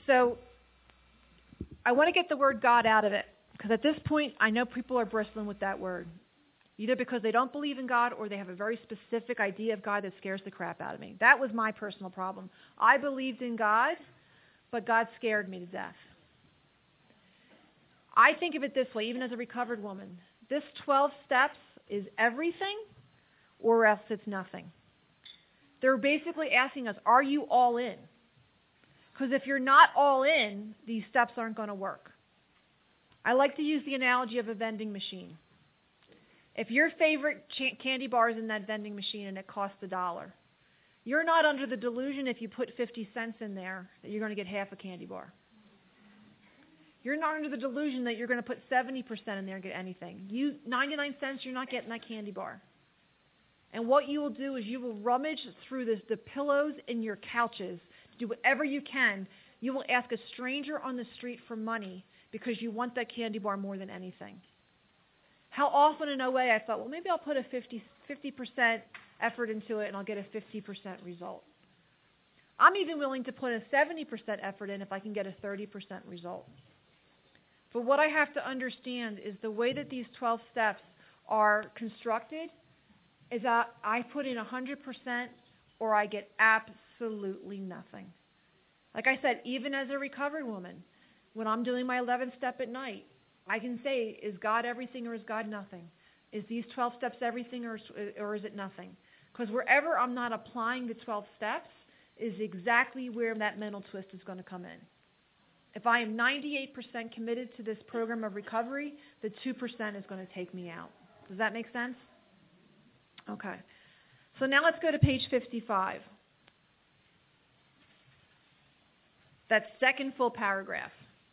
So I want to get the word God out of it, because at this point, I know people are bristling with that word, either because they don't believe in God or they have a very specific idea of God that scares the crap out of me. That was my personal problem. I believed in God, but God scared me to death. I think of it this way, even as a recovered woman. This 12 steps is everything or else it's nothing. They're basically asking us, are you all in? Because if you're not all in, these steps aren't going to work. I like to use the analogy of a vending machine. If your favorite candy bar is in that vending machine and it costs $1, you're not under the delusion if you put 50 cents in there that you're going to get half a candy bar. You're not under the delusion that you're going to put 70% in there and get anything. 99 cents, you're not getting that candy bar. And what you will do is you will rummage through the pillows in your couches, do whatever you can. You will ask a stranger on the street for money because you want that candy bar more than anything. How often in OA I thought, well, maybe I'll put a 50% effort into it and I'll get a 50% result. I'm even willing to put a 70% effort in if I can get a 30% result. But what I have to understand is the way that these 12 steps are constructed is that I put in 100% or I get absolutely nothing. Like I said, even as a recovered woman, when I'm doing my 11th step at night, I can say, is God everything or is God nothing? Is these 12 steps everything or is it nothing? Because wherever I'm not applying the 12 steps is exactly where that mental twist is going to come in. If I am 98% committed to this program of recovery, the 2% is going to take me out. Does that make sense? Okay. So now let's go to page 55. That second full paragraph.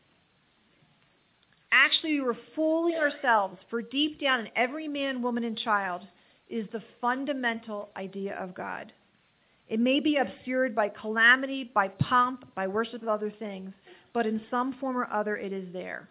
Actually, we were fooling ourselves, for deep down in every man, woman, and child is the fundamental idea of God. It may be obscured by calamity, by pomp, by worship of other things, but in some form or other it is there.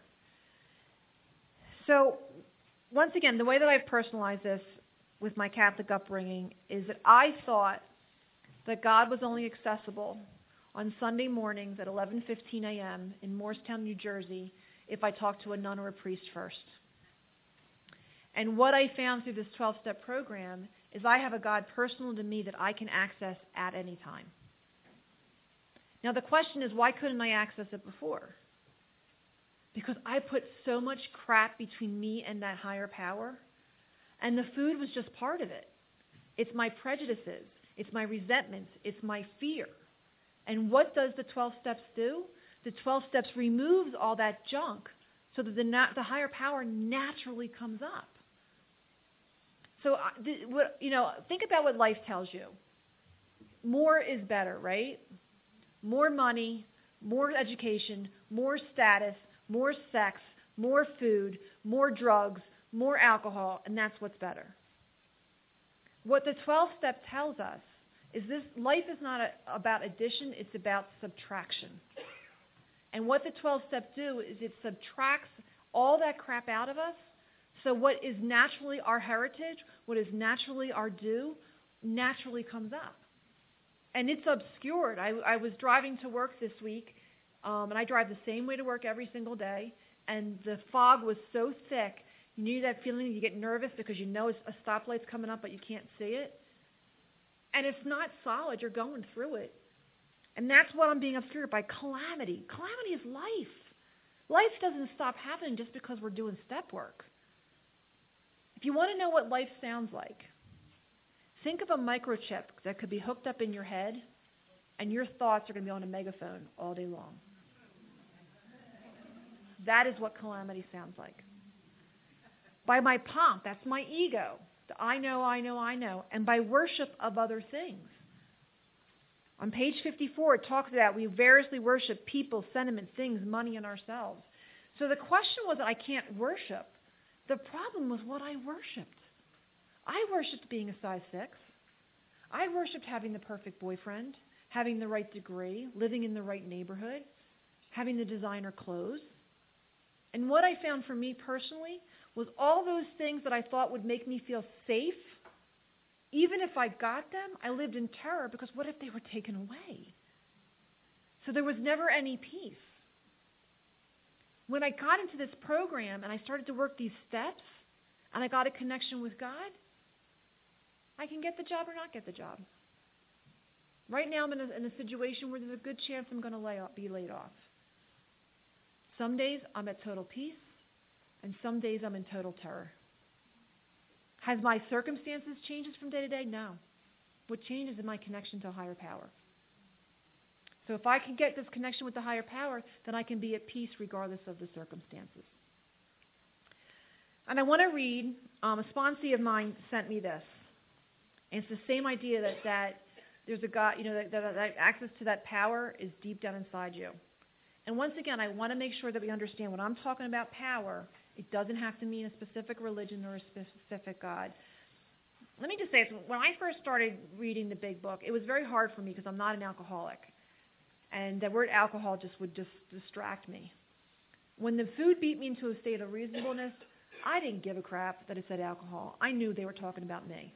So, once again, the way that I've personalized this with my Catholic upbringing is that I thought that God was only accessible on Sunday mornings at 11:15 a.m. in Morristown, New Jersey, if I talked to a nun or a priest first. And what I found through this 12-step program is I have a God personal to me that I can access at any time. Now the question is, why couldn't I access it before? Because I put so much crap between me and that higher power, and the food was just part of it. It's my prejudices, it's my resentments, it's my fear. And what does the 12 steps do? The 12 steps removes all that junk so that the higher power naturally comes up. So, think about what life tells you. More is better, right? More money, more education, more status, more sex, more food, more drugs, more alcohol, and that's what's better. What the 12 step tells us is this life is not about addition, it's about subtraction. And what the 12 steps do is it subtracts all that crap out of us, so what is naturally our heritage, what is naturally our due, naturally comes up. And it's obscured. I was driving to work this week, and I drive the same way to work every single day, and the fog was so thick, you knew that feeling, you get nervous because you know a stoplight's coming up, but you can't see it. And it's not solid, you're going through it. And that's what I'm being obscured by, calamity. Calamity is life. Life doesn't stop happening just because we're doing step work. If you want to know what life sounds like, think of a microchip that could be hooked up in your head, and your thoughts are going to be on a megaphone all day long. That is what calamity sounds like. By my pomp, that's my ego. I know. And by worship of other things. On page 54, it talks about we variously worship people, sentiment, things, money, and ourselves. So the question was I can't worship. The problem was what I worshipped. I worshipped being a size 6. I worshipped having the perfect boyfriend, having the right degree, living in the right neighborhood, having the designer clothes. And what I found for me personally was all those things that I thought would make me feel safe. Even if I got them, I lived in terror because what if they were taken away? So there was never any peace. When I got into this program and I started to work these steps and I got a connection with God, I can get the job or not get the job. Right now I'm in a situation where there's a good chance I'm going to be laid off. Some days I'm at total peace, and some days I'm in total terror. Has my circumstances changed from day to day? No. What changes is my connection to a higher power. So if I can get this connection with the higher power, then I can be at peace regardless of the circumstances. And I want to read, a sponsee of mine sent me this. And it's the same idea that there's a God, that access to that power is deep down inside you. And once again, I want to make sure that we understand when I'm talking about power, it doesn't have to mean a specific religion or a specific God. Let me just say, when I first started reading the Big Book, it was very hard for me because I'm not an alcoholic. And the word alcohol would distract me. When the food beat me into a state of reasonableness, I didn't give a crap that it said alcohol. I knew they were talking about me.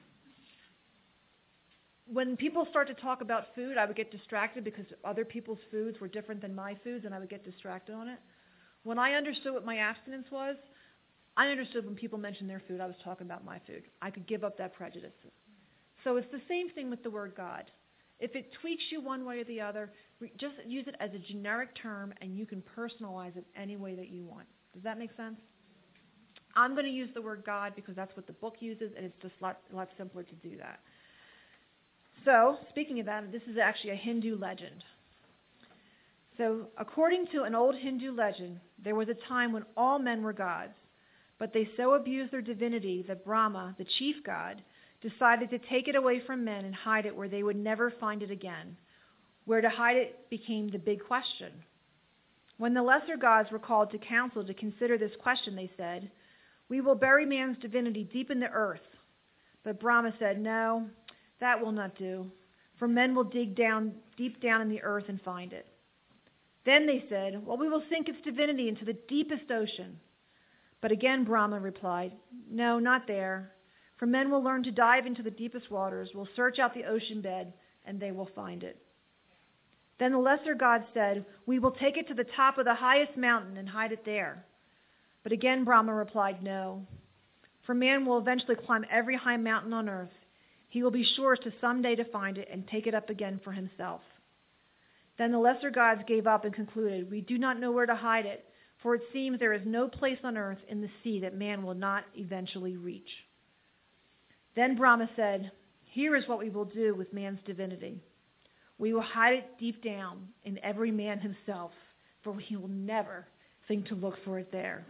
When people start to talk about food, I would get distracted because other people's foods were different than my foods, and I would get distracted on it. When I understood what my abstinence was, I understood when people mentioned their food, I was talking about my food. I could give up that prejudice. So it's the same thing with the word God. If it tweaks you one way or the other, just use it as a generic term, and you can personalize it any way that you want. Does that make sense? I'm going to use the word God because that's what the book uses, and it's just a lot simpler to do that. So, speaking of that, this is actually a Hindu legend. So, according to an old Hindu legend, there was a time when all men were gods, but they so abused their divinity that Brahma, the chief god, decided to take it away from men and hide it where they would never find it again. Where to hide it became the big question. When the lesser gods were called to council to consider this question, they said, "We will bury man's divinity deep in the earth." But Brahma said, "No, that will not do, for men will dig down deep down in the earth and find it." Then they said, "Well, we will sink its divinity into the deepest ocean." But again Brahma replied, "No, not there, for men will learn to dive into the deepest waters, will search out the ocean bed, and they will find it." Then the lesser gods said, "We will take it to the top of the highest mountain and hide it there." But again Brahma replied, "No, for man will eventually climb every high mountain on earth. He will be sure to someday to find it and take it up again for himself." Then the lesser gods gave up and concluded, "We do not know where to hide it, for it seems there is no place on earth in the sea that man will not eventually reach." Then Brahma said, "Here is what we will do with man's divinity. We will hide it deep down in every man himself, for he will never think to look for it there."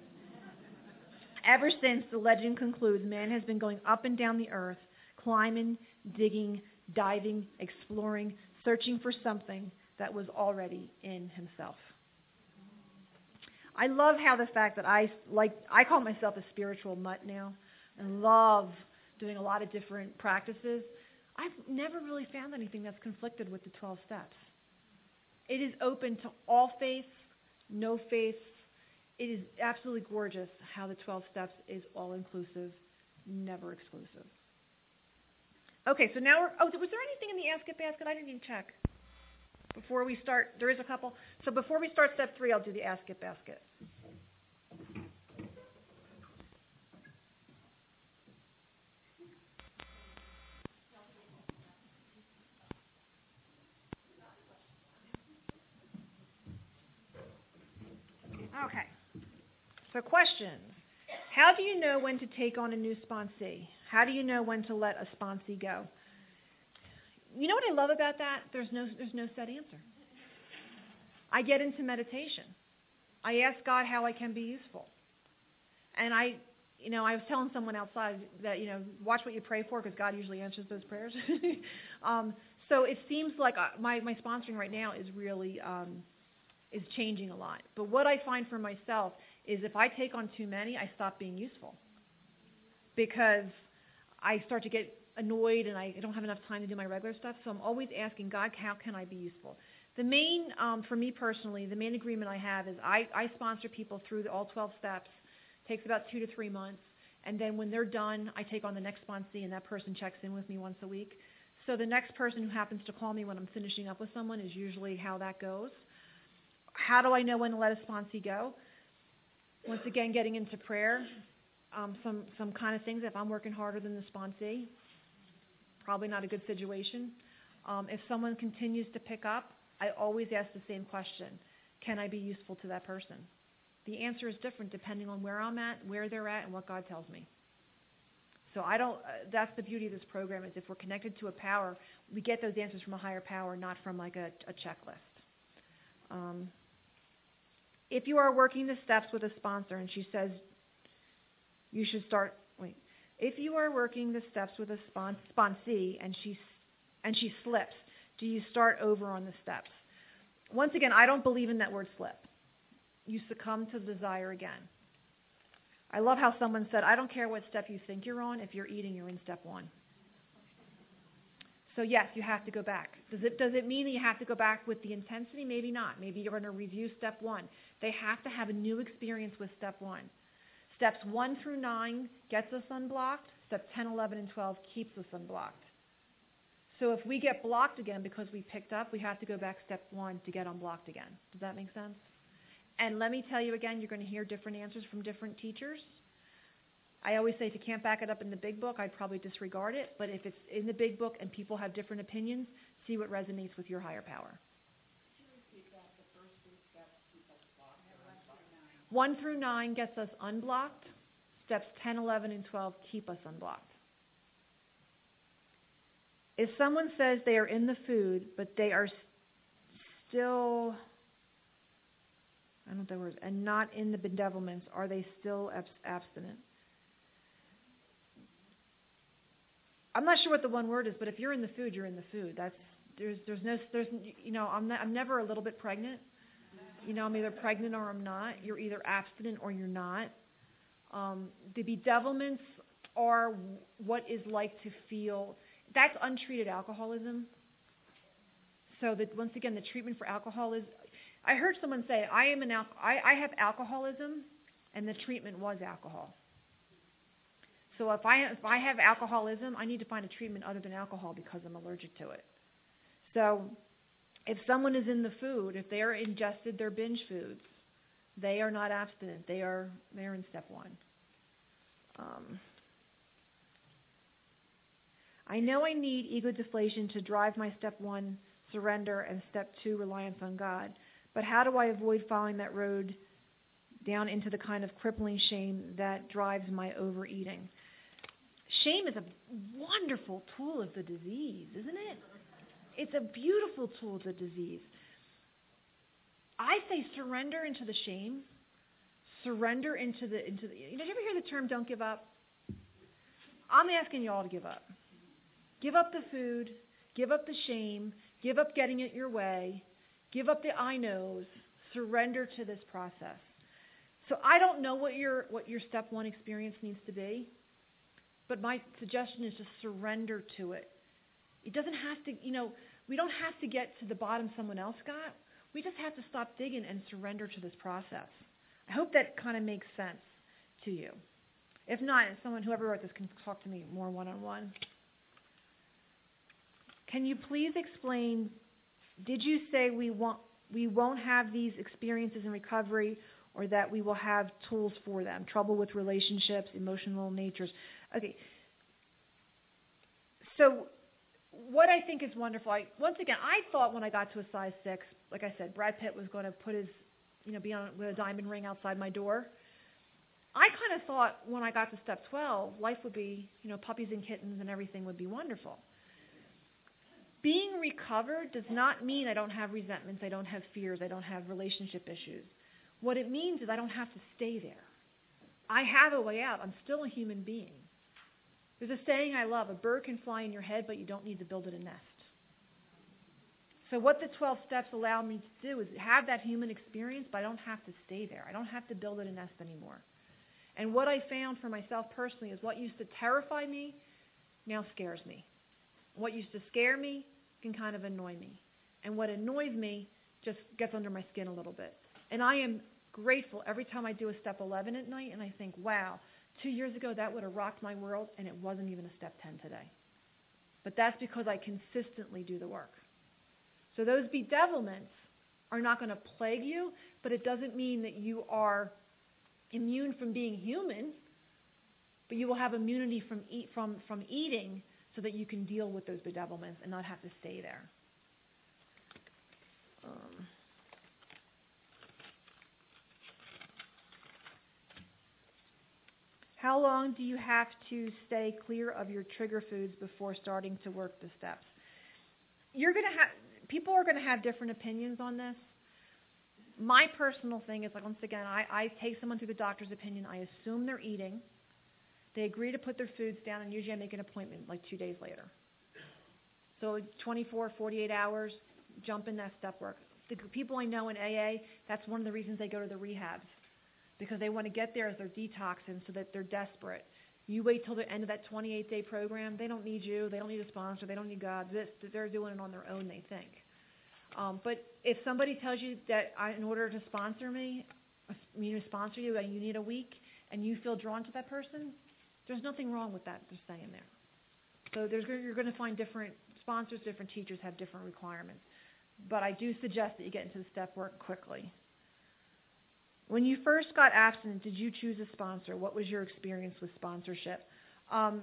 Ever since, the legend concludes, man has been going up and down the earth, climbing, digging, diving, exploring, searching for something that was already in himself. I love how the fact that I call myself a spiritual mutt now and love doing a lot of different practices. I've never really found anything that's conflicted with the 12 steps. It is open to all faiths, no faiths. It is absolutely gorgeous how the 12 steps is all-inclusive, never exclusive. Okay, so now was there anything in the Ask It basket? I didn't even check. Before we start, there is a couple. So before we start step 3, I'll do the Ask It basket. Okay. So questions. How do you know when to take on a new sponsee? How do you know when to let a sponsee go? You know what I love about that? There's no set answer. I get into meditation. I ask God how I can be useful. And I was telling someone outside that, watch what you pray for because God usually answers those prayers. So it seems like my sponsoring right now is really is changing a lot. But what I find for myself is if I take on too many, I stop being useful because I start to get annoyed and I don't have enough time to do my regular stuff. So I'm always asking God, how can I be useful? The main, for me personally, the main agreement I have is I sponsor people through all 12 steps. It takes about 2 to 3 months. And then when they're done, I take on the next sponsee and that person checks in with me once a week. So the next person who happens to call me when I'm finishing up with someone is usually how that goes. How do I know when to let a sponsee go? Once again, getting into prayer, some kind of things. If I'm working harder than the sponsee, probably not a good situation. If someone continues to pick up, I always ask the same question. Can I be useful to that person? The answer is different depending on where I'm at, where they're at, and what God tells me. So that's the beauty of this program, is if we're connected to a power, we get those answers from a higher power, not from like a checklist. If you are working the steps with a sponsor and she says you should start, if you are working the steps with a sponsee and she slips, do you start over on the steps? Once again, I don't believe in that word slip. You succumb to the desire again. I love how someone said, I don't care what step you think you're on. If you're eating, you're in step 1. So yes, you have to go back. Does it mean that you have to go back with the intensity? Maybe not. Maybe you're going to review step 1. They have to have a new experience with step 1. Steps 1 through 9 gets us unblocked. Steps 10, 11, and 12 keeps us unblocked. So if we get blocked again because we picked up, we have to go back step 1 to get unblocked again. Does that make sense? And let me tell you again, you're going to hear different answers from different teachers. I always say if you can't back it up in the big book, I'd probably disregard it. But if it's in the big book and people have different opinions, see what resonates with your higher power. 1 through 9 gets us unblocked. Steps 10, 11, and 12 keep us unblocked. If someone says they are in the food, but they are still, I don't know the words, and not in the bedevilments, are they still abstinent? I'm not sure what the one word is, but if you're in the food, you're in the food. I'm never a little bit pregnant. I'm either pregnant or I'm not. You're either abstinent or you're not. The bedevilments are what is like to feel. That's untreated alcoholism. So that once again, the treatment for alcohol is. I heard someone say, I have alcoholism, and the treatment was alcohol. So if I have alcoholism, I need to find a treatment other than alcohol because I'm allergic to it. So if someone is in the food, if they are ingested their binge foods, they are not abstinent. They're in step 1. I know I need ego deflation to drive my step 1 surrender and step 2 reliance on God. But how do I avoid following that road down into the kind of crippling shame that drives my overeating? Shame is a wonderful tool of the disease, isn't it? It's a beautiful tool of the disease. I say surrender into the shame. Surrender into the. Did you ever hear the term "don't give up"? I'm asking you all to give up. Give up the food. Give up the shame. Give up getting it your way. Give up the I knows. Surrender to this process. So I don't know what your step 1 experience needs to be, but my suggestion is just surrender to it. It doesn't have to, we don't have to get to the bottom someone else got. We just have to stop digging and surrender to this process. I hope that kind of makes sense to you. If not, whoever wrote this can talk to me more one-on-one. Can you please explain, did you say we won't have these experiences in recovery, or that we will have tools for them? Trouble with relationships, emotional natures. Okay. So what I think is wonderful, once again, I thought when I got to a size 6, like I said, Brad Pitt was going to put his, be on with a diamond ring outside my door. I kind of thought when I got to step 12, life would be, puppies and kittens and everything would be wonderful. Being recovered does not mean I don't have resentments, I don't have fears, I don't have relationship issues. What it means is I don't have to stay there. I have a way out. I'm still a human being. There's a saying I love, a bird can fly in your head, but you don't need to build it a nest. So what the 12 steps allow me to do is have that human experience, but I don't have to stay there. I don't have to build it a nest anymore. And what I found for myself personally is what used to terrify me now scares me. What used to scare me can kind of annoy me. And what annoys me just gets under my skin a little bit. And I am grateful every time I do a step 11 at night and I think, wow, 2 years ago that would have rocked my world and it wasn't even a step 10 today. But that's because I consistently do the work. So those bedevilments are not going to plague you, but it doesn't mean that you are immune from being human, but you will have immunity from eating so that you can deal with those bedevilments and not have to stay there. How long do you have to stay clear of your trigger foods before starting to work the steps? People are going to have different opinions on this. My personal thing is, like, once again, I take someone through the doctor's opinion. I assume they're eating. They agree to put their foods down, and usually I make an appointment like 2 days later. So 24, 48 hours, jump in that step work. The people I know in AA, that's one of the reasons they go to the rehabs, because they want to get there as their detoxing so that they're desperate. You wait till the end of that 28-day program, they don't need you, they don't need a sponsor, they don't need God. They're doing it on their own, they think. But if somebody tells you that in order to sponsor you, you need a week, and you feel drawn to that person, there's nothing wrong with that, just staying there. So you're going to find different sponsors, different teachers have different requirements. But I do suggest that you get into the step work quickly. When you first got abstinent, did you choose a sponsor? What was your experience with sponsorship? I'm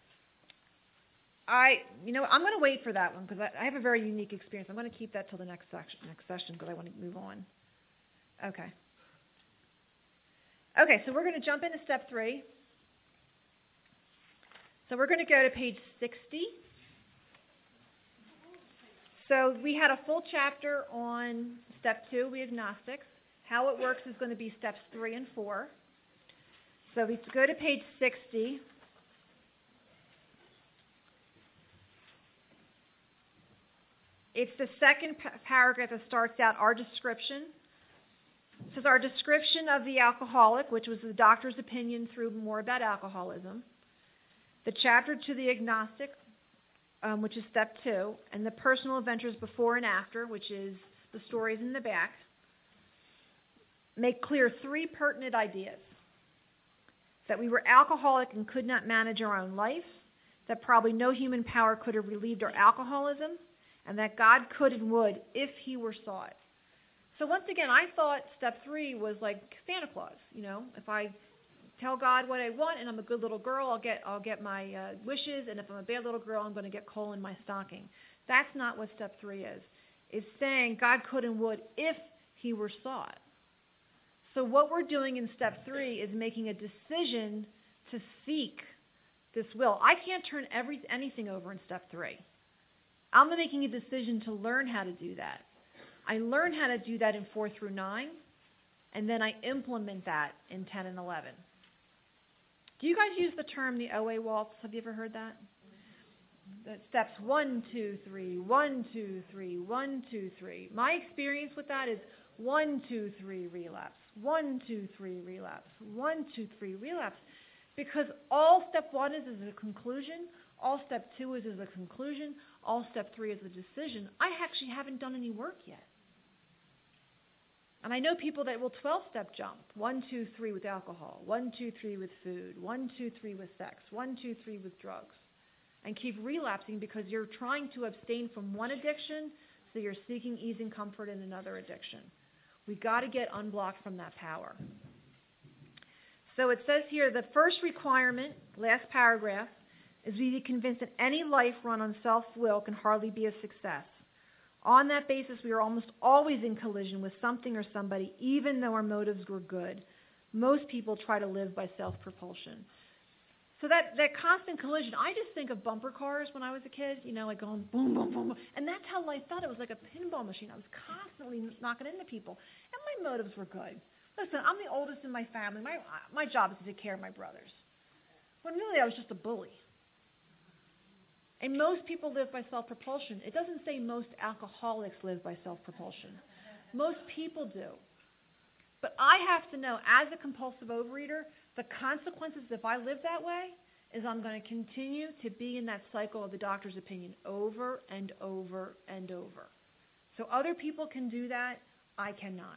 going to wait for that one because I have a very unique experience. I'm going to keep that till the next session because I want to move on. Okay, so we're going to jump into step 3. So we're going to go to page 60. So we had a full chapter on step 2, we agnostics. How it works is going to be steps 3 and 4. So we go to page 60. It's the second paragraph that starts out our description. It says our description of the alcoholic, which was the doctor's opinion through more about alcoholism. The chapter to the agnostic, which is step 2, and the personal adventures before and after, which is the stories in the back, make clear 3 pertinent ideas. That we were alcoholic and could not manage our own life, that probably no human power could have relieved our alcoholism, and that God could and would if he were sought. So once again, I thought step 3 was like Santa Claus. If I tell God what I want and I'm a good little girl, I'll get my wishes, and if I'm a bad little girl, I'm going to get coal in my stocking. That's not what step 3 is. It's saying God could and would if he were sought. So what we're doing in step 3 is making a decision to seek this will. I can't turn anything over in step 3. I'm making a decision to learn how to do that. I learn how to do that in 4 through 9, and then I implement that in 10 and 11. Do you guys use the term the OA waltz? Have you ever heard that? The steps 1, 2, 3, 1, 2, 3, 1, 2, 3. My experience with that is 1, 2, 3, relapse. 1, 2, 3, relapse. 1, 2, 3, relapse. Because all step 1 is a conclusion, all step 2 is a conclusion, all step 3 is a decision. I actually haven't done any work yet. And I know people that will 12-step jump. 1, 2, 3 with alcohol. 1, 2, 3 with food. 1, 2, 3 with sex. 1, 2, 3 with drugs. And keep relapsing because you're trying to abstain from one addiction, so you're seeking ease and comfort in another addiction. We got to get unblocked from that power. So it says here, the first requirement, last paragraph, is we be convinced that any life run on self-will can hardly be a success. On that basis, we are almost always in collision with something or somebody, even though our motives were good. Most people try to live by self-propulsion. So that constant collision, I just think of bumper cars when I was a kid, like going boom, boom, boom, boom. And that's how life felt. It was like a pinball machine. I was constantly knocking into people. And my motives were good. Listen, I'm the oldest in my family. My job is to take care of my brothers. When really I was just a bully. And most people live by self-propulsion. It doesn't say most alcoholics live by self-propulsion. Most people do. But I have to know, as a compulsive overeater, the consequences if I live that way is I'm going to continue to be in that cycle of the doctor's opinion over and over and over. So other people can do that. I cannot.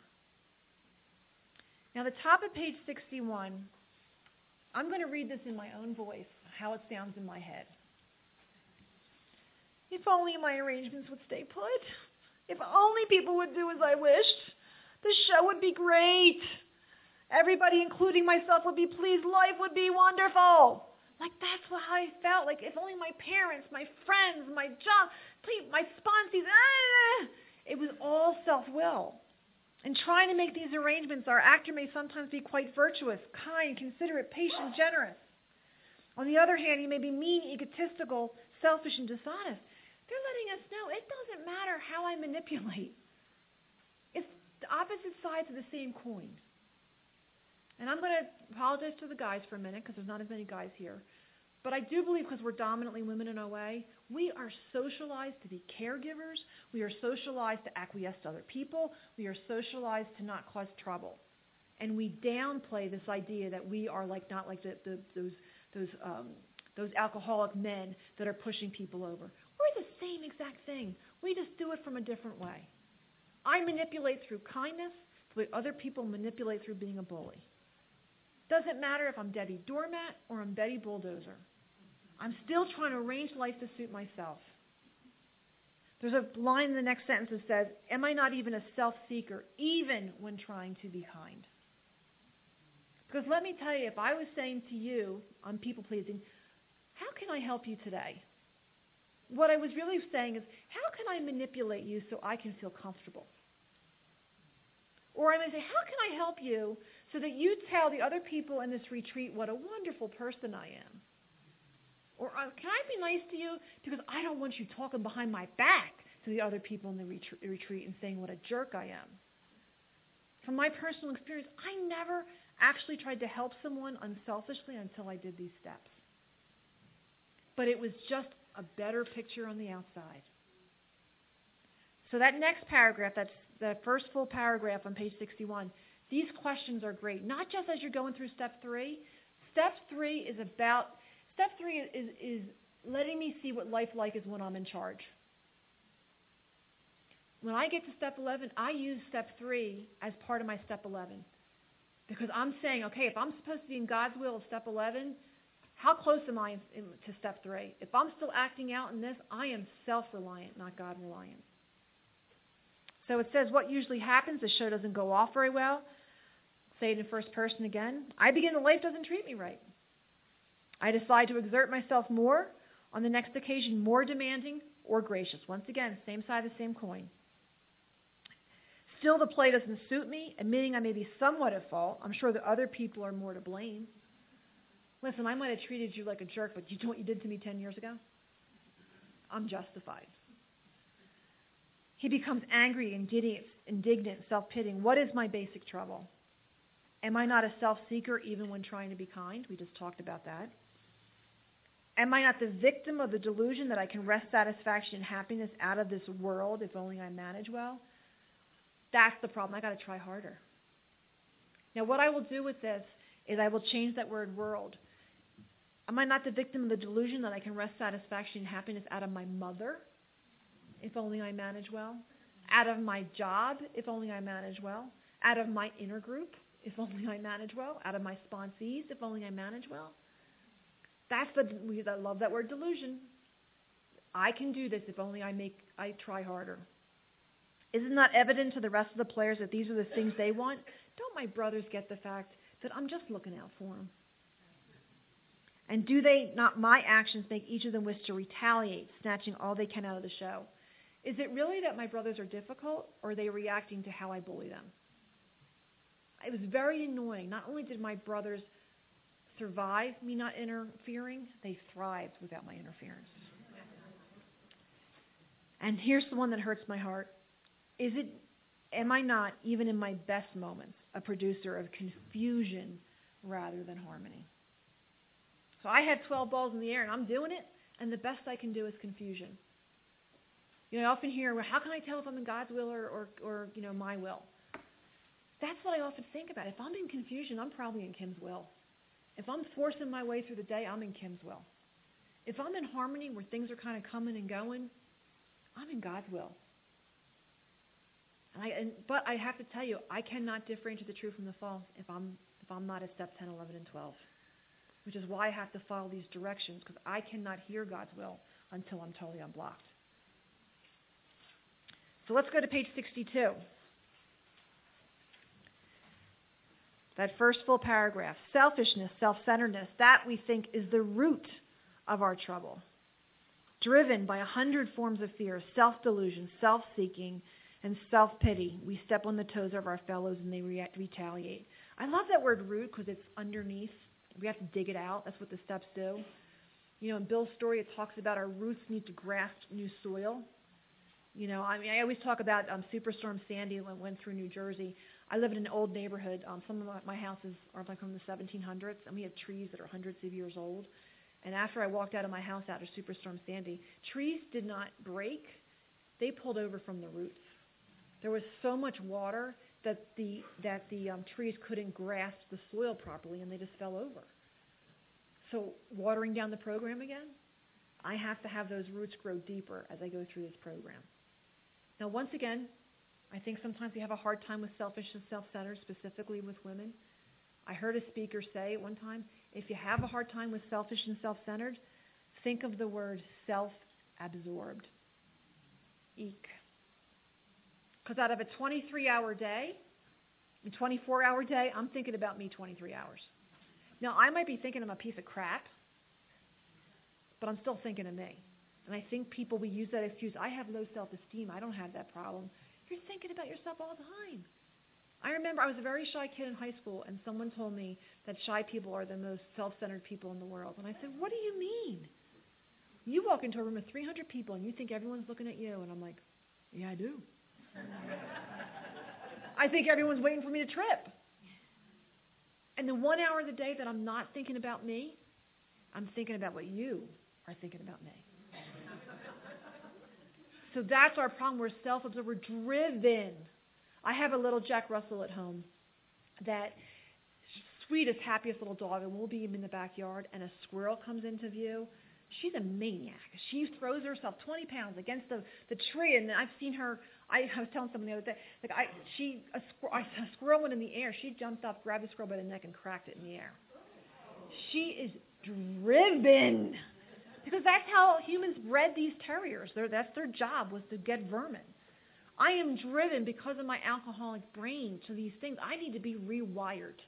Now, the top of page 61, I'm going to read this in my own voice, how it sounds in my head. If only my arrangements would stay put. If only people would do as I wished. The show would be great. Everybody, including myself, would be pleased. Life would be wonderful. Like, that's what I felt. Like, if only my parents, my friends, my job, please, my sponsees, it was all self-will. In trying to make these arrangements, our actor may sometimes be quite virtuous, kind, considerate, patient, generous. On the other hand, he may be mean, egotistical, selfish, and dishonest. They're letting us know it doesn't matter how I manipulate. It's the opposite sides of the same coin. And I'm going to apologize to the guys for a minute because there's not as many guys here. But I do believe because we're dominantly women in OA, we are socialized to be caregivers. We are socialized to acquiesce to other people. We are socialized to not cause trouble. And we downplay this idea that we are not like those alcoholic men that are pushing people over. We're the same exact thing. We just do it from a different way. I manipulate through kindness the way other people manipulate through being a bully. Doesn't matter if I'm Debbie Doormat or I'm Betty Bulldozer. I'm still trying to arrange life to suit myself. There's a line in the next sentence that says, am I not even a self-seeker, even when trying to be kind? Because let me tell you, if I was saying to you, I'm people-pleasing, how can I help you today? What I was really saying is, how can I manipulate you so I can feel comfortable? Or I might say, how can I help you so that you tell the other people in this retreat what a wonderful person I am? Or can I be nice to you because I don't want you talking behind my back to the other people in the retreat and saying what a jerk I am? From my personal experience, I never actually tried to help someone unselfishly until I did these steps. But it was just a better picture on the outside. So that next paragraph, that's the first full paragraph on page 61, these questions are great, not just as you're going through step 3. Step 3 is letting me see what life like is when I'm in charge. When I get to step 11, I use step 3 as part of my step 11. Because I'm saying, okay, if I'm supposed to be in God's will of step 11, how close am I to step 3? If I'm still acting out in this, I am self-reliant, not God-reliant. So it says what usually happens, the show doesn't go off very well. Say it in first person again. I begin the life doesn't treat me right. I decide to exert myself more. On the next occasion, more demanding or gracious. Once again, same side of the same coin. Still, the play doesn't suit me, admitting I may be somewhat at fault. I'm sure that other people are more to blame. Listen, I might have treated you like a jerk, but you know what you did to me 10 years ago? I'm justified. He becomes angry, indignant, self-pitying. What is my basic trouble? Am I not a self-seeker even when trying to be kind? We just talked about that. Am I not the victim of the delusion that I can wrest satisfaction and happiness out of this world if only I manage well? That's the problem. I got to try harder. Now, what I will do with this is I will change that word world. Am I not the victim of the delusion that I can wrest satisfaction and happiness out of my mother if only I manage well? Out of my job if only I manage well? Out of my inner group if only I manage well? Out of my sponsees if only I manage well? I love that word delusion. I can do this if only I try harder. Is it not evident to the rest of the players that these are the things they want? Don't my brothers get the fact that I'm just looking out for them? And do they not, my actions, make each of them wish to retaliate, snatching all they can out of the show? Is it really that my brothers are difficult, or are they reacting to how I bully them? It was very annoying. Not only did my brothers survive me not interfering, they thrived without my interference. And here's the one that hurts my heart. Am I not, even in my best moments, a producer of confusion rather than harmony? So I have 12 balls in the air, and I'm doing it, and the best I can do is confusion. I often hear, well, how can I tell if I'm in God's will or my will? That's what I often think about. If I'm in confusion, I'm probably in Kim's will. If I'm forcing my way through the day, I'm in Kim's will. If I'm in harmony where things are kind of coming and going, I'm in God's will. But I have to tell you, I cannot differentiate the true from the false if I'm not at step 10, 11, and 12, which is why I have to follow these directions, because I cannot hear God's will until I'm totally unblocked. So let's go to page 62. That first full paragraph. Selfishness, self-centeredness, that we think is the root of our trouble. Driven by 100 forms of fear, self-delusion, self-seeking, and self-pity, we step on the toes of our fellows and they retaliate. I love that word root because it's underneath. We have to dig it out. That's what the steps do. You know, in Bill's story, it talks about our roots need to grasp new soil. You know, I mean, I always talk about Superstorm Sandy when it went through New Jersey. I live in an old neighborhood. Some of my houses are like from the 1700s, and we have trees that are hundreds of years old. And after I walked out of my house after Superstorm Sandy, trees did not break. They pulled over from the roots. There was so much water that the trees couldn't grasp the soil properly, and they just fell over. So watering down the program again, I have to have those roots grow deeper as I go through this program. Now, once again, I think sometimes we have a hard time with selfish and self-centered, specifically with women. I heard a speaker say at one time, if you have a hard time with selfish and self-centered, think of the word self-absorbed. Eek. Because out of a 23-hour day, a 24-hour day, I'm thinking about me 23 hours. Now, I might be thinking I'm a piece of crap, but I'm still thinking of me. And I think people, we use that excuse, I have low self-esteem, I don't have that problem. You're thinking about yourself all the time. I remember I was a very shy kid in high school, and someone told me that shy people are the most self-centered people in the world. And I said, what do you mean? You walk into a room of 300 people, and you think everyone's looking at you. And I'm like, yeah, I do. I think everyone's waiting for me to trip. And the 1 hour of the day that I'm not thinking about me, I'm thinking about what you are thinking about me. So that's our problem. We're self-absorbed. We're driven. I have a little Jack Russell at home, that sweetest, happiest little dog, and we'll be in the backyard, and a squirrel comes into view. She's a maniac. She throws herself 20 pounds against the tree, and I've seen her. I was telling someone the other day, a squirrel went in the air. She jumped up, grabbed the squirrel by the neck, and cracked it in the air. She is driven. Because that's how humans bred these terriers. That's their job, was to get vermin. I am driven because of my alcoholic brain to these things. I need to be rewired.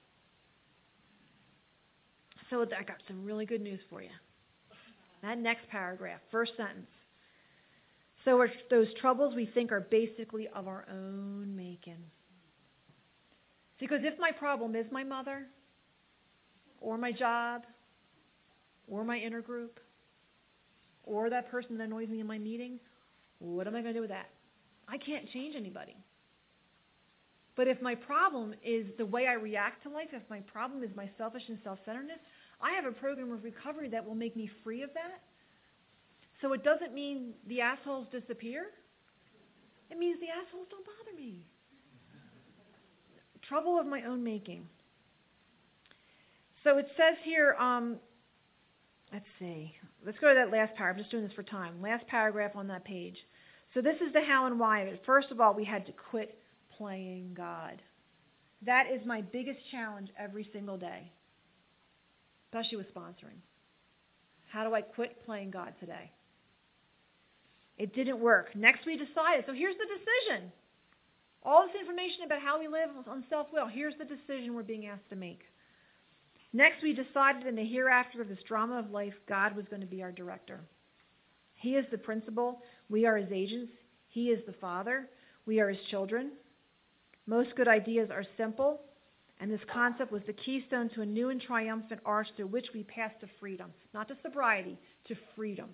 So I got some really good news for you. That next paragraph, first sentence. So those troubles we think are basically of our own making. Because if my problem is my mother, or my job, or my inner group, or that person that annoys me in my meeting, what am I going to do with that? I can't change anybody. But if my problem is the way I react to life, if my problem is my selfish and self-centeredness, I have a program of recovery that will make me free of that. So it doesn't mean the assholes disappear. It means the assholes don't bother me. Trouble of my own making. So it says here, let's see. Let's go to that last paragraph. I'm just doing this for time. Last paragraph on that page. So this is the how and why of it. First of all, we had to quit playing God. That is my biggest challenge every single day, especially with sponsoring. How do I quit playing God today? It didn't work. Next we decided. So here's the decision. All this information about how we live on self-will. Here's the decision we're being asked to make. Next we decided in the hereafter of this drama of life, God was going to be our director. He is the principal. We are his agents. He is the father. We are his children. Most good ideas are simple, and this concept was the keystone to a new and triumphant arch through which we pass to freedom. Not to sobriety, to freedom.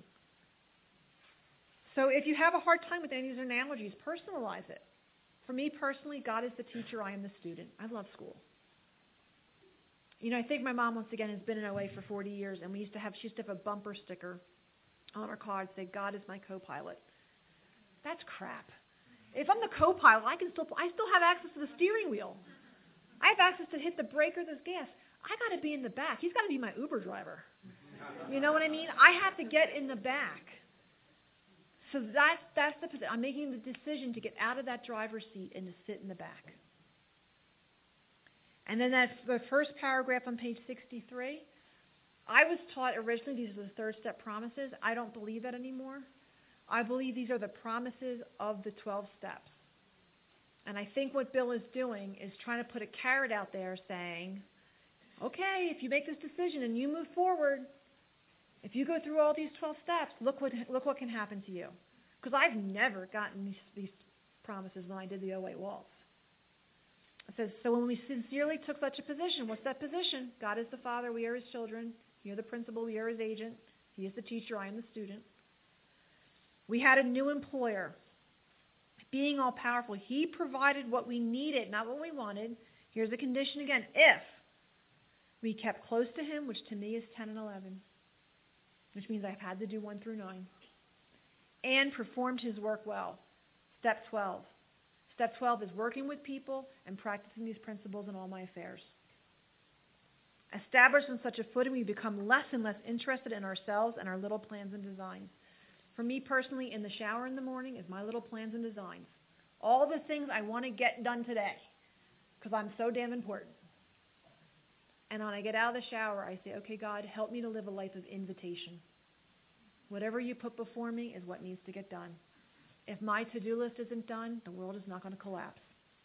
So if you have a hard time with any of these analogies, personalize it. For me personally, God is the teacher, I am the student. I love school. You know, I think my mom, once again, has been in OA for 40 years, and she used to have a bumper sticker on her car that said, God is my co-pilot. That's crap. If I'm the co-pilot, I still have access to the steering wheel. I have access to hit the brake or the gas. I got to be in the back. He's got to be my Uber driver. You know what I mean? I have to get in the back. So that's the position. I'm making the decision to get out of that driver's seat and to sit in the back. And then that's the first paragraph on page 63. I was taught originally these are the third step promises. I don't believe that anymore. I believe these are the promises of the 12 steps. And I think what Bill is doing is trying to put a carrot out there saying, okay, if you make this decision and you move forward, if you go through all these 12 steps, look what can happen to you. Because I've never gotten these promises when I did the 08 Waltz. It says, so when we sincerely took such a position, what's that position? God is the Father, we are His children. You're the principal, we are His agent. He is the teacher, I am the student. We had a new employer. Being all powerful, He provided what we needed, not what we wanted. Here's the condition again. If we kept close to Him, which to me is 10 and 11, which means I've had to do 1 through 9, and performed His work well. Step 12. Step 12 is working with people and practicing these principles in all my affairs. Established on such a footing, we become less and less interested in ourselves and our little plans and designs. For me personally, in the shower in the morning is my little plans and designs. All the things I want to get done today because I'm so damn important. And when I get out of the shower, I say, okay, God, help me to live a life of invitation. Whatever you put before me is what needs to get done. If my to-do list isn't done, the world is not going to collapse.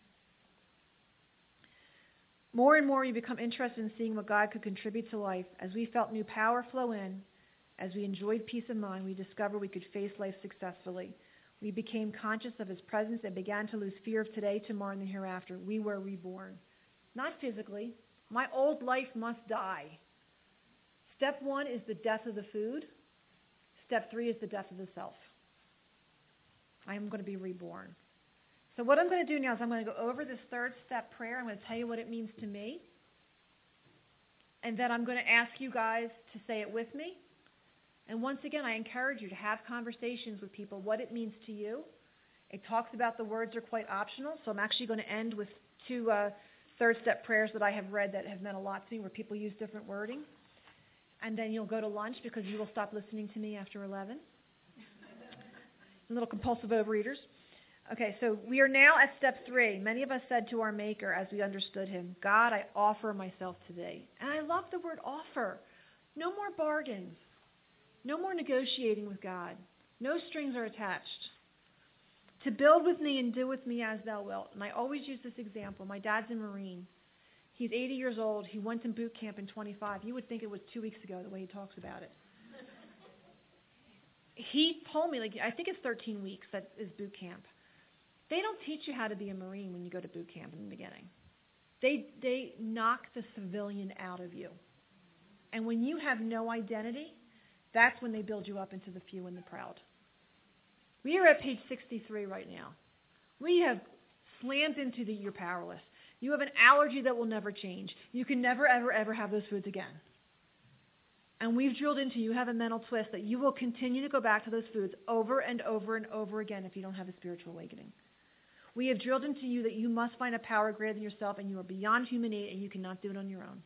More and more, we become interested in seeing what God could contribute to life. As we felt new power flow in, as we enjoyed peace of mind, we discovered we could face life successfully. We became conscious of His presence and began to lose fear of today, tomorrow, and the hereafter. We were reborn. Not physically. My old life must die. Step 1 is the death of the food. Step 3 is the death of the self. I am going to be reborn. So what I'm going to do now is I'm going to go over this 3rd step prayer. I'm going to tell you what it means to me. And then I'm going to ask you guys to say it with me. And once again, I encourage you to have conversations with people, what it means to you. It talks about the words are quite optional, so I'm actually going to end with 2 3rd step prayers that I have read that have meant a lot to me, where people use different wording. And then you'll go to lunch because you will stop listening to me after 11. Little compulsive overeaters. Okay, so we are now at step 3. Many of us said to our Maker as we understood Him, God, I offer myself today. And I love the word offer. No more bargains. No more negotiating with God. No strings are attached. To build with me and do with me as thou wilt. And I always use this example. My dad's a Marine. He's 80 years old. He went in boot camp in 25. You would think it was 2 weeks ago, the way he talks about it. He told me, I think it's 13 weeks that is boot camp. They don't teach you how to be a Marine when you go to boot camp in the beginning. They knock the civilian out of you. And when you have no identity, that's when they build you up into the few and the proud. We are at page 63 right now. We have slammed into the you're powerless. You have an allergy that will never change. You can never, ever, ever have those foods again. And we've drilled into you have a mental twist that you will continue to go back to those foods over and over and over again if you don't have a spiritual awakening. We have drilled into you that you must find a power greater than yourself and you are beyond human aid and you cannot do it on your own.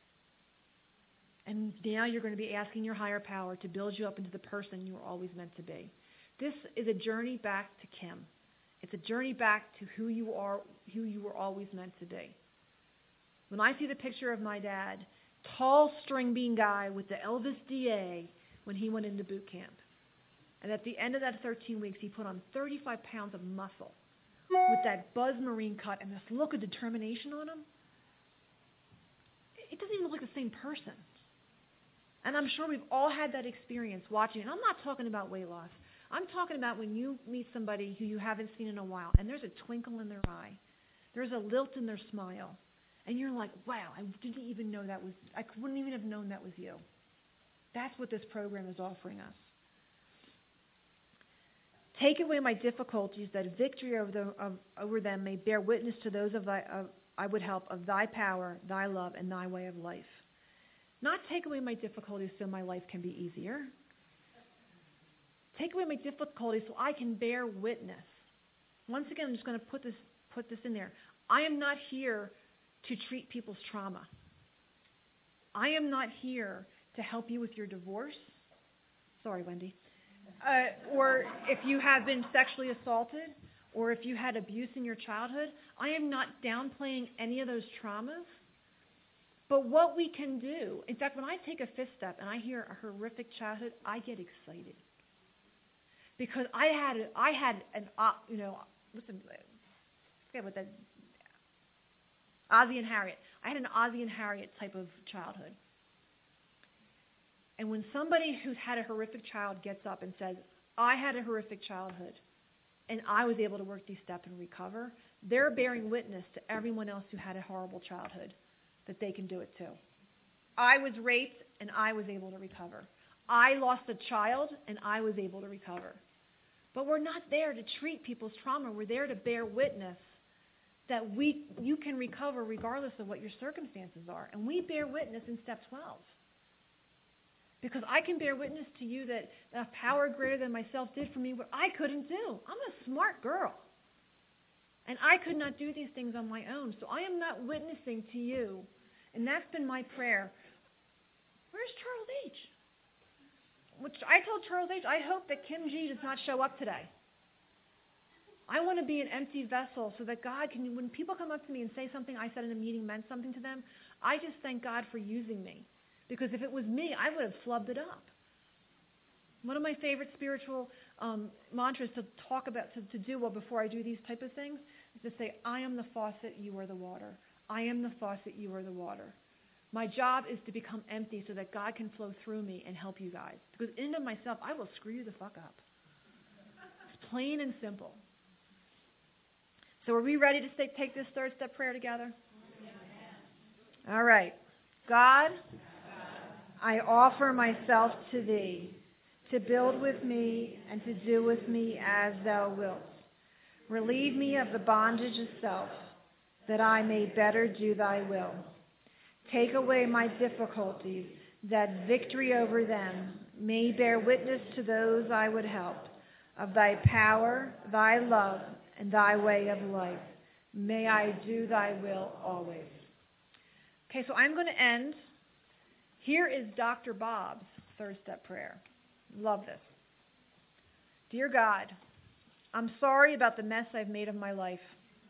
And now you're going to be asking your higher power to build you up into the person you were always meant to be. This is a journey back to Kim. It's a journey back to who you were always meant to be. When I see the picture of my dad, tall string bean guy with the Elvis DA when he went into boot camp. And at the end of that 13 weeks, he put on 35 pounds of muscle with that Buzz Marine cut and this look of determination on him. It doesn't even look like the same person. And I'm sure we've all had that experience watching. And I'm not talking about weight loss. I'm talking about when you meet somebody who you haven't seen in a while, and there's a twinkle in their eye. There's a lilt in their smile. And you're like, wow, I didn't even know that was, I wouldn't even have known that was you. That's what this program is offering us. Take away my difficulties, that victory over them may bear witness to those I would help of thy power, thy love, and thy way of life. Not take away my difficulties so my life can be easier. Take away my difficulties so I can bear witness. Once again, I'm just going to put this in there. I am not here to treat people's trauma. I am not here to help you with your divorce. Sorry, Wendy. Or if you have been sexually assaulted, or if you had abuse in your childhood. I am not downplaying any of those traumas. But what we can do, in fact, when I take a 5th step and I hear a horrific childhood, I get excited. because I had an what's the, I forget what that, Ozzie and Harriet. I had an Ozzie and Harriet type of childhood. And when somebody who's had a horrific child gets up and says, I had a horrific childhood, and I was able to work these steps and recover, they're bearing witness to everyone else who had a horrible childhood that they can do it too. I was raped, and I was able to recover. I lost a child, and I was able to recover. But we're not there to treat people's trauma. We're there to bear witness that you can recover regardless of what your circumstances are. And we bear witness in step 12. Because I can bear witness to you that a power greater than myself did for me what I couldn't do. I'm a smart girl. And I could not do these things on my own. So I am not witnessing to you. And that's been my prayer. Where's Charles H.? Which I told Charles H., I hope that Kim G. does not show up today. I want to be an empty vessel so that God can, when people come up to me and say something I said in a meeting meant something to them, I just thank God for using me. Because if it was me, I would have flubbed it up. One of my favorite spiritual mantras to talk about, to do before I do these type of things, is to say, I am the faucet, you are the water. I am the faucet, you are the water. My job is to become empty so that God can flow through me and help you guys. Because in and of myself, I will screw you the fuck up. It's plain and simple. So are we ready to take this third step prayer together? All right. God, I offer myself to Thee, to build with me and to do with me as Thou wilt. Relieve me of the bondage of self, that I may better do Thy will. Take away my difficulties, that victory over them may bear witness to those I would help, of Thy power, Thy love, and Thy way of life. May I do Thy will always. Okay, so I'm going to end. Here is Dr. Bob's third step prayer. Love this. Dear God, I'm sorry about the mess I've made of my life.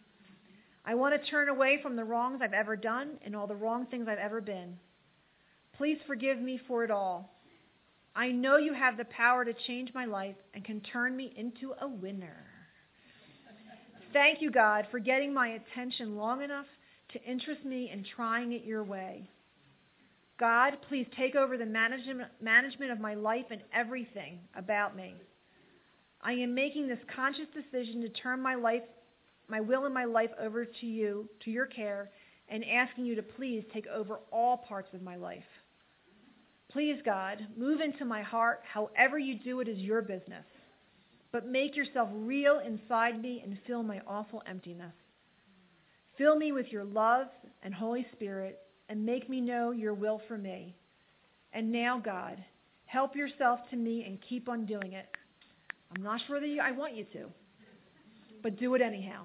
I want to turn away from the wrongs I've ever done and all the wrong things I've ever been. Please forgive me for it all. I know you have the power to change my life and can turn me into a winner. Thank you, God, for getting my attention long enough to interest me in trying it your way. God, please take over the management of my life and everything about me. I am making this conscious decision to turn my will and my life over to you, to your care, and asking you to please take over all parts of my life. Please, God, move into my heart. However you do it is your business. But make yourself real inside me and fill my awful emptiness. Fill me with your love and Holy Spirit and make me know your will for me. And now, God, help yourself to me and keep on doing it. I'm not sure that I want you to, but do it anyhow.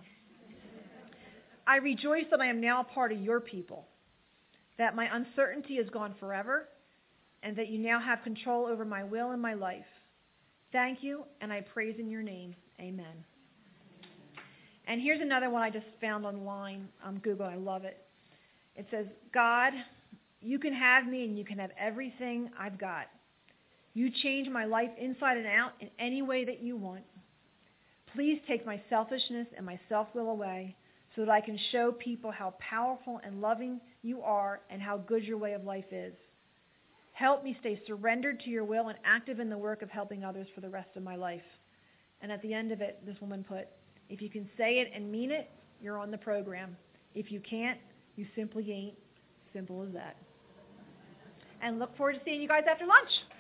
I rejoice that I am now a part of your people, that my uncertainty is gone forever, and that you now have control over my will and my life. Thank you, and I praise in your name. Amen. And here's another one I just found online on Google. I love it. It says, God, you can have me and you can have everything I've got. You change my life inside and out in any way that you want. Please take my selfishness and my self-will away so that I can show people how powerful and loving you are and how good your way of life is. Help me stay surrendered to your will and active in the work of helping others for the rest of my life. And at the end of it, this woman put, if you can say it and mean it, you're on the program. If you can't, you simply ain't. Simple as that. And look forward to seeing you guys after lunch.